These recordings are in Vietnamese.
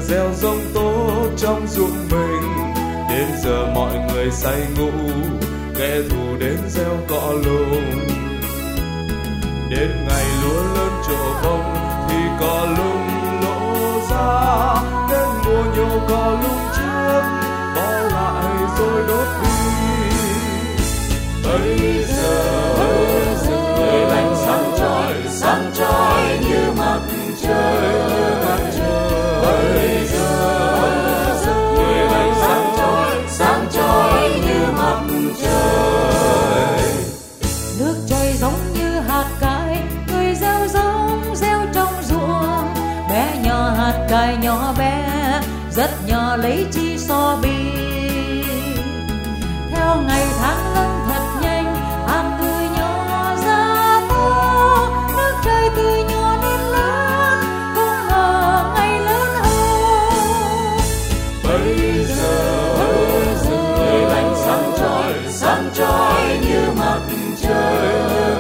gieo giống tốt trong ruộng mình. Đến giờ mọi người say ngủ, kẻ thù đến gieo cỏ lùng. Đến ngày lúa lớn trổ bông thì cỏ lùng lỗ ra. Đến mùa nhổ cỏ lùng trước, bỏ lại rồi đốt đi. Bây giờ người lành sáng trói như mặt trời. Bây giờ người lành sáng trói như mặt trời. Nước trời giống như hạt cải, người gieo giống gieo trong ruộng. Bé nhỏ hạt cải nhỏ bé, rất nhỏ lấy chi so bi. Theo ngày tháng lớn thật nhanh, hạt từ nhỏ ra to. Nước trời từ nhỏ đến lớn, không ngờ ngày lớn hơn. Bây giờ người lành sáng trói như mặt trời.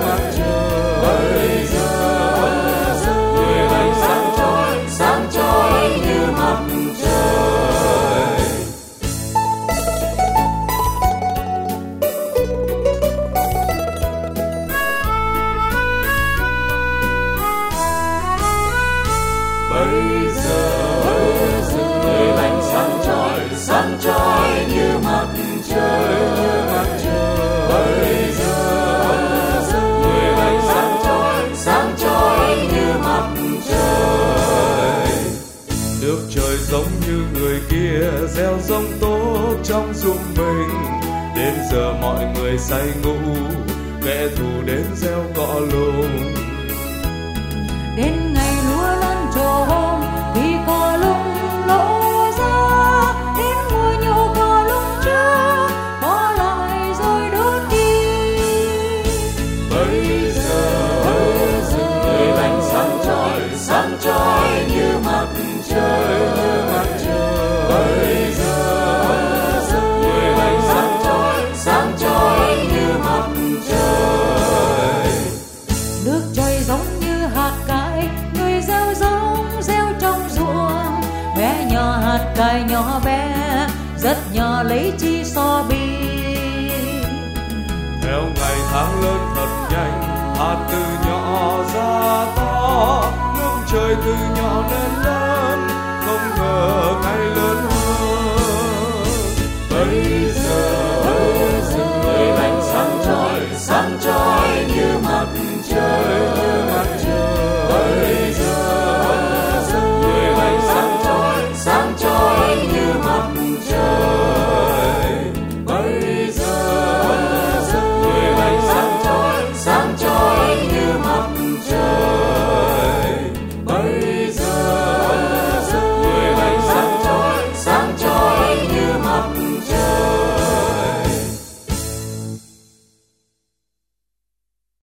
Bây giờ người lành sáng trói như mặt trời. Bây giờ người lành sáng trói như mặt trời. Bây giờ người lành sáng trói như mặt trời. Nước trời giống như người kia gieo giống tốt trong ruộng mình. Đến giờ mọi người say ngủ, kẻ thù đến gieo cỏ lùng. Đến ngày lúa lớn trổ bông thì cỏ lùng lỗ ra. Đến mùa nhổ cỏ lùng trước, bỏ lại rồi đốt đi. Bây giờ người lành sáng trói như mặt trời. Bây giờ người lành sáng trói như mặt trời. Nước trời giống như hạt cải, người gieo giống gieo trong ruộng. Bé nhỏ hạt cải nhỏ bé, rất nhỏ lấy chi so bi. Theo ngày tháng lớn thật nhanh, hạt từ nhỏ ra to. Nước trời từ nhỏ đến lớn, không ngờ ngày lớn hơn.